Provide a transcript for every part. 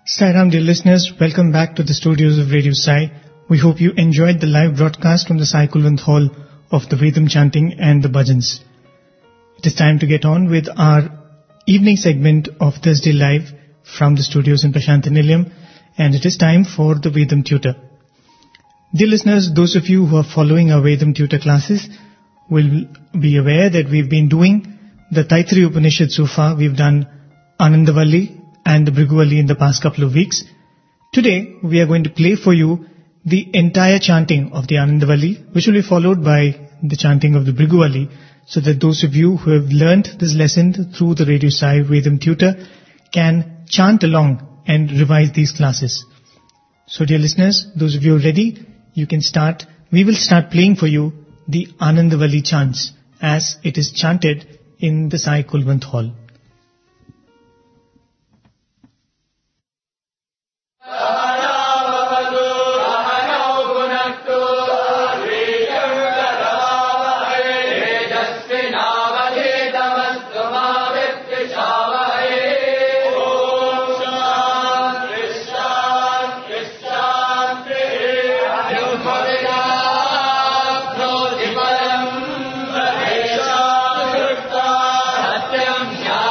Sairam, dear listeners, welcome back to the studios of Radio Sai. We hope you enjoyed the live broadcast from the Sai Kulwant Hall of the Vedam chanting and the bhajans. It is time to get on with our evening segment of Thursday Live from the studios in Prashantanilayam, and it is time for the Vedam Tutor. Dear listeners, those of you who are following our Vedam Tutor classes will be aware that we've been doing the Taittiriya Upanishad so far. We've done Anandavalli and the Bhrigu in the past couple of weeks. Today, we are going to play for you the entire chanting of the Anandavalli, which will be followed by the chanting of the Bhrigu, so that those of you who have learnt this lesson through the Radio Sai Vedam Tutor can chant along and revise these classes. So dear listeners, those of you ready, you can start. We will start playing for you the Anandavalli chants as it is chanted in the Sai Kulwant Hall. Yeah.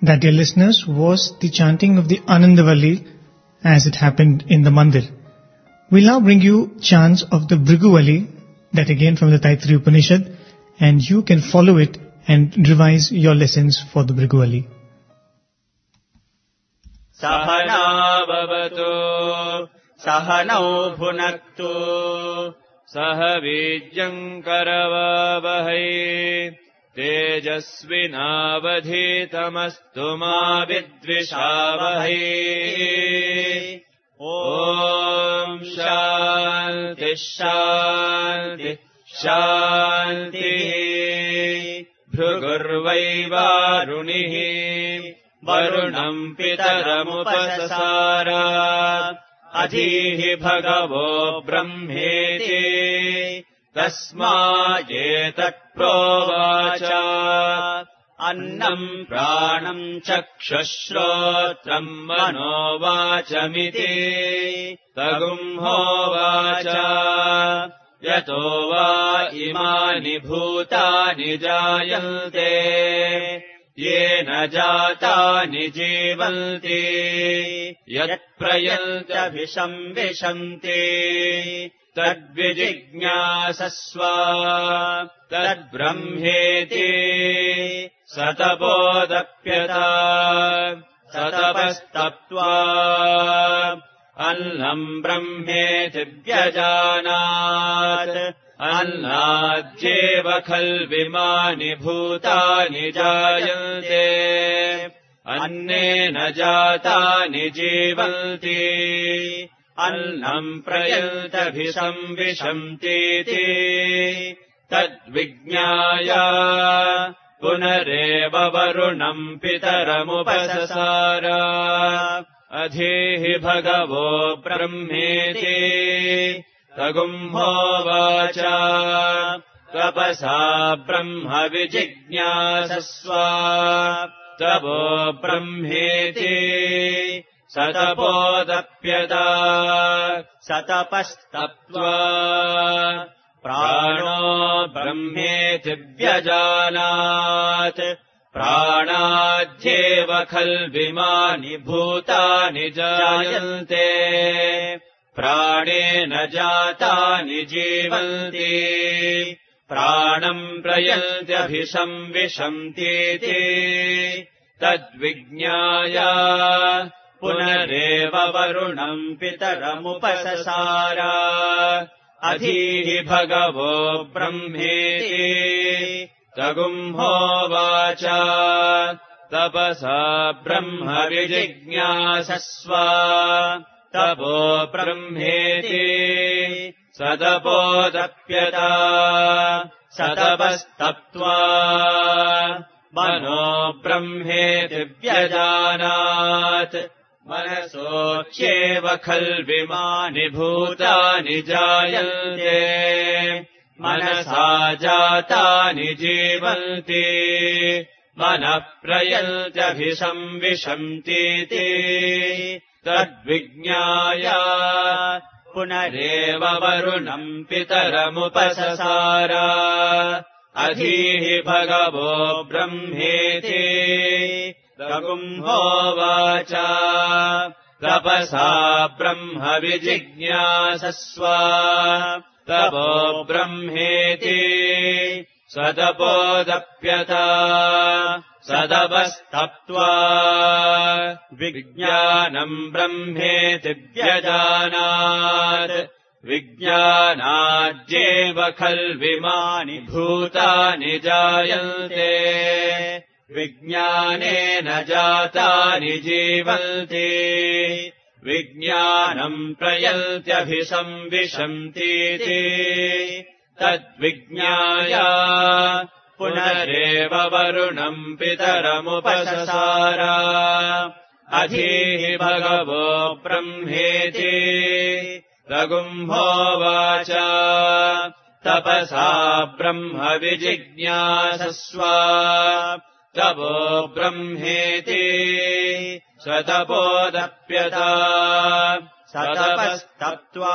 That, dear listeners, was the chanting of the Anandavalli as it happened in the Mandir. We'll now bring you chants of the Bhriguvalli, that again from the Taittiriya Upanishad, and you can follow it and revise your lessons for the Bhriguvalli. Sahana bhavatu, sahanau bhunaktu, sahavijyam karavavahai, tejasvinavadhitamastu ma vidvishavahai. Om Shanti Shanti Shanti. Bhrugurvai varunihi varunam pitaramupasasara. Adhihi bhagavo brahmeti tasmayetat provacha. Annam pranam chakshushrotram manovachamiti tagumhovacha. Yato va imani bhutani jayante yena jatani jivanti yat prayanta visham vishanti tadvijijñāsasva tadbrahmeti satapodapyata satapastaptva annam brahmeti vyajanāt annājjeva khalvimāni bhūtāni jāyante annena jātāni jivanti annam prayanta bhisham vishamtīti tadvijñāya punareva varunam pitaramupasasara. Adhihi bhagavo brahmeti tagumhovacha. Tapasa brahma vijijñāsasva tavo brahmeti satapodapyata satapastaptva prano brahmeti vyajanāt prāణājjeva khalvimāni bhūtāni jāyante prāణena jātāni jivanti prāణam prayantyabhisham vishamtīti tadvijñāya punareva varunam pitaramupasasara. Adhihi bhagavo brahmeti tagumhovacha. Tapasa brahma vijijñāsasva tapo brahmeti satapodapyata satapastaptva mano brahmeti vyajanāt manasocyeva khalvimāni bhūtāni jāyante manasā jātāni jivanti manah prayantyabhisham vishamtīti tadvijñāya punareva varunam pitaramupasasara. Adhihi bhagavo brahmeti tagumhovacha. Tapasa brahma vijijñāsasva tavo brahmeti satapodapyata satapastaptva vijñānam brahmeti vyajanāt vijñānājjeva khalvimāni bhūtāni jāyante vijñānena jātāni jivanti vijñānam prayantyabhisham vishamtīti tadvijñāya punareva varunam pitaramupasasara. Adhihi bhagavo brahmeti tagumhovacha. Tapasa brahma vijijñāsasva tavo brahmeti satapodapyata satapastaptva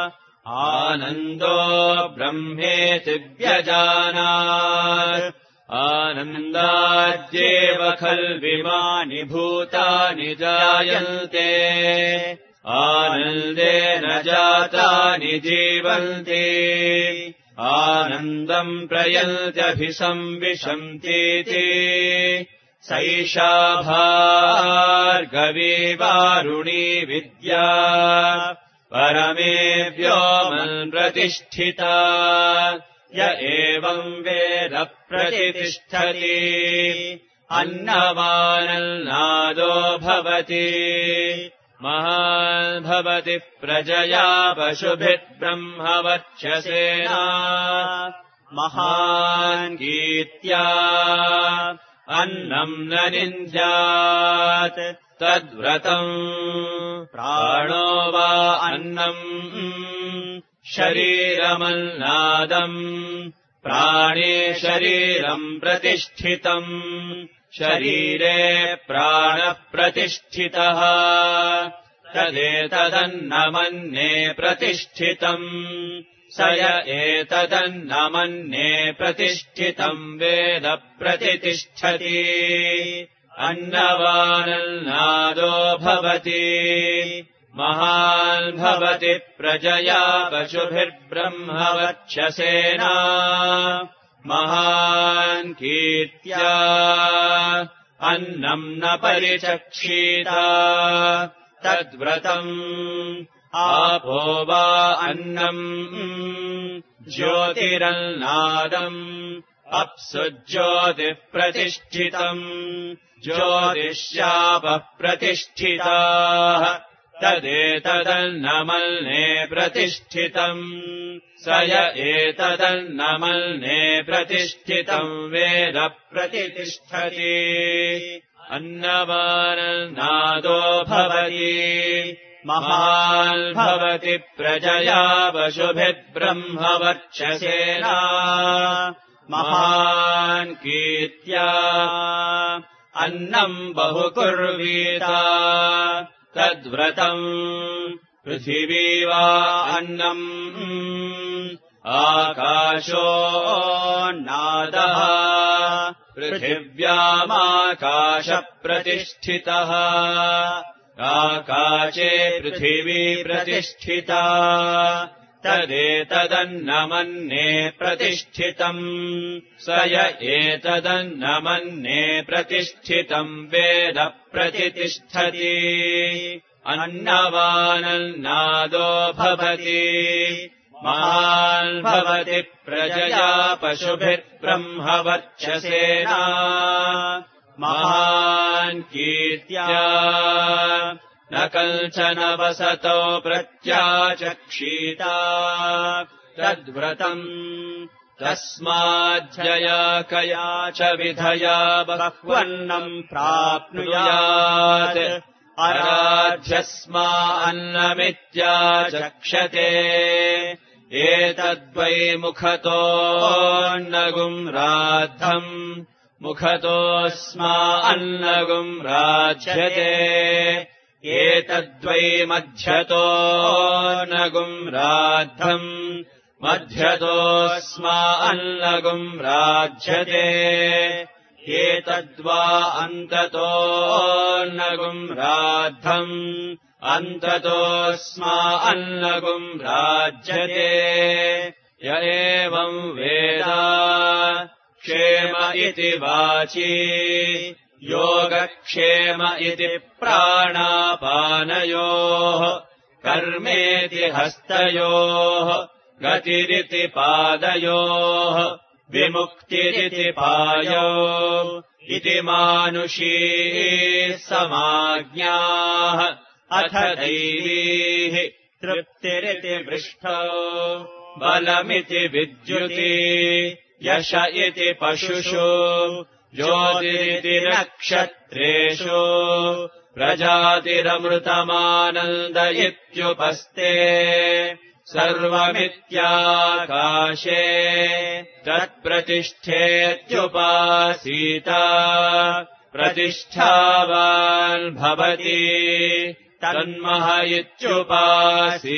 ānando brahmeti vyajanāt आनन्दाद्येव खल्विमानि भूतानि जायन्ते आनन्देन जातानि जीवन्ति आनन्दम् प्रयन्त्यभिसंविशन्तीति सैषा भार्गवी वारुणी विद्या परमे व्योमन् प्रतिष्ठिता य एवम् वेद प्रतिष्ठति अन्नमानन्नादो भवति महान् भवति प्रजया पशुभिर्ब्रह्मवर्चसेना महान् कीर्त्या अन्नम् न निन्द्यात् तद्व्रतम् प्राणो वा अन्नम् शरीरमन्नादम् प्राणे शरीरम् प्रतिष्ठितम् शरीरे प्राणः प्रतिष्ठितः तदेतदन्नमन्ये प्रतिष्ठितम् स य एतदन्नमन्ये प्रतिष्ठितम् वेद प्रतिष्ठति अन्नवानन्नादो भवति महान् भवति प्रजया पशुभिर्ब्रह्मवर्चसेना महान् कीर्त्या अन्नम् न परिचक्षीता तद्व्रतम् आपो वा अन्नम् ज्योतिरन्नादम् अप्सु ज्योतिः प्रतिष्ठितम् ज्योतिष्यापः प्रतिष्ठिताः तदेतदन्नमन्ये प्रतिष्ठितम् स य एतदन्नमन्ये प्रतिष्ठितम् वेद प्रतिष्ठति अन्नमानन्नादो भवति महान् भवति प्रजया पशुभिर्ब्रह्मवर्चसेना महान् कीर्त्या अन्नम् बहुकुर्वीता तद्व्रतम् पृथिवी वा अन्नम् आकाशो नादः पृथिव्यामाकाशप्रतिष्ठितः आकाशे पृथिवी प्रतिष्ठिता तदेतदन्नमन्ये प्रतिष्ठितम् स य एतदन्नमन्ये प्रतिष्ठितम् वेद प्रतिष्ठति अन्नवानन्नादो भवति महान् भवति प्रजया पशुभिर्ब्रह्मवर्चसेना महान् कीर्त्या न कञ्चन वसतो प्रत्याचक्षीता तद्व्रतम् तस्माज्जया कया च विधया बह्वन्नम् प्राप्नुयात् अराध्यस्मा अन्नमित्याचक्षते एतद्वै मुखतोऽन्नगुम् राद्धम् मुखतोऽस्मा अन्नगुम् राज्यते एतद्वै मध्यतोऽन्नगुम् राद्धम् मध्यतोऽस्मा अन्नगुम् राज्यते एतद्वा अन्ततोऽन्नगुम् राद्धम् अन्ततोऽस्मा अन्नगुम् राज्यते य एवम् वेद क्षेम इति वाची योगक्षेम इति प्राणापानयोः कर्मेति हस्तयोः गतिरिति पादयोः विमुक्तिरिति पायो इति मानुषी समाज्ञाः अथ दैवीः तृप्तिरिति पृष्ठो बलमिति विद्युति यश इति पशुषु ज्योतिरिति नक्षत्रेषु प्रजातिरमृतमानन्द इत्युपस्ते सर्वमित्याकाशे तत्प्रतिष्ठेत्युपासीता प्रतिष्ठावान् भवति तन्मह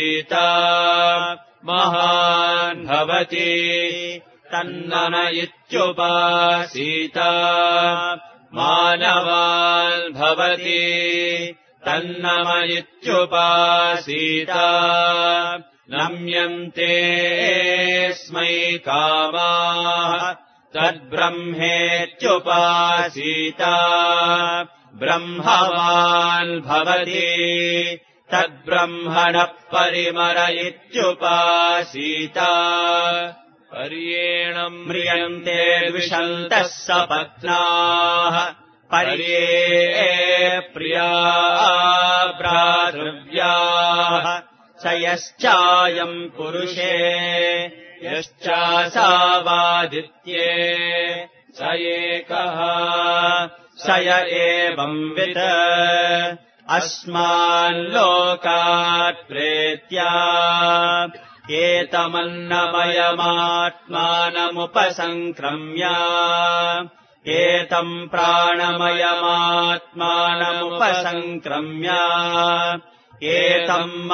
इत्युपासीता महान् भवति तन्नन इत्युपासीत मानवान् भवति तन्नम इत्युपासीत नम्यन्ते स्मै कामाः तद्ब्रह्मेत्युपासीत ब्रह्मवान् भवति तद्ब्रह्मणः परिमर इत्युपासीत पर्येणम् म्रियन्ते द्विषन्तः सपत्नाः पर्ये प्रिया भ्रातृव्याः स यश्चायम् पुरुषे यश्चासावादित्ये स एकः स य एवंवित् अस्माल्लोकात् प्रेत्या एतमन्नमयमात्मानमुपसङ्क्रम्य एतम् प्राणमयमात्मानमुपसङ्क्रम्य एतम्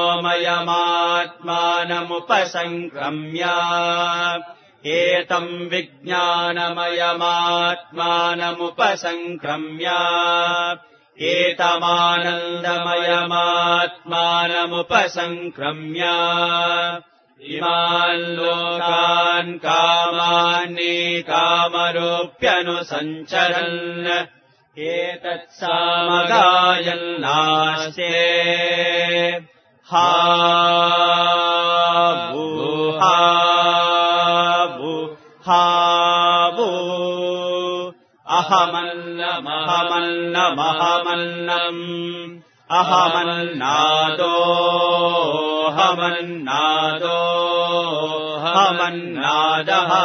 मनोमयमात्मानमुपसङ्क्रम्य एतम् विज्ञानमयमात्मानमुपसङ्क्रम्य एतमानन्दमयमात्मानमुपसङ्क्रम्य इमान् लोकान् कामान्येकामरूप्यनुसञ्चरन् एतत्सामगायन्नास्ते हावू हावू हावू अहमन्नमहमन्नमहमन्नम् अहमन्नादोऽहमन्नादः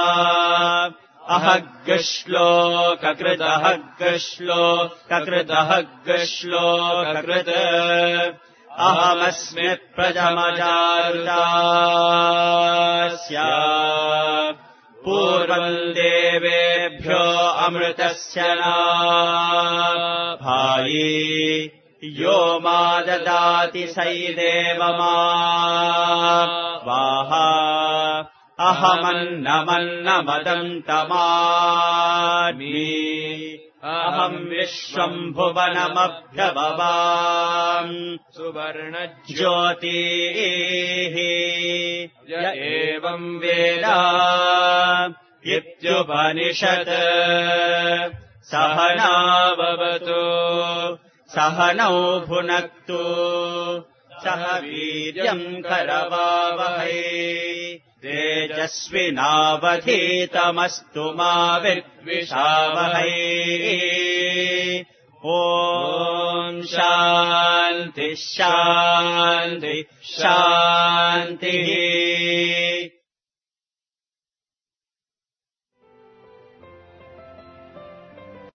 अहग्श्लोककृतहग्श्लोककृतहग्श्लोककृत अहमस्मित्प्रथमजारुदास्य पूर्वम् देवेभ्यो अमृतस्य नाभायि यो मा ददाति सैदेव मा वाहा अहमन्नमन्नमदन्तमामि अहम् विश्वम् भुवनमभ्यभवाम् सुवर्णज्योतिः य एवम् वेद इत्युपनिषत् सहनाववतु सहनौ भुनक्तु सह वीर्यम् करवावहै तेजस्विनावधीतमस्तु मा विद्विषावहै ॐ शान्तिः शान्तिः शान्तिः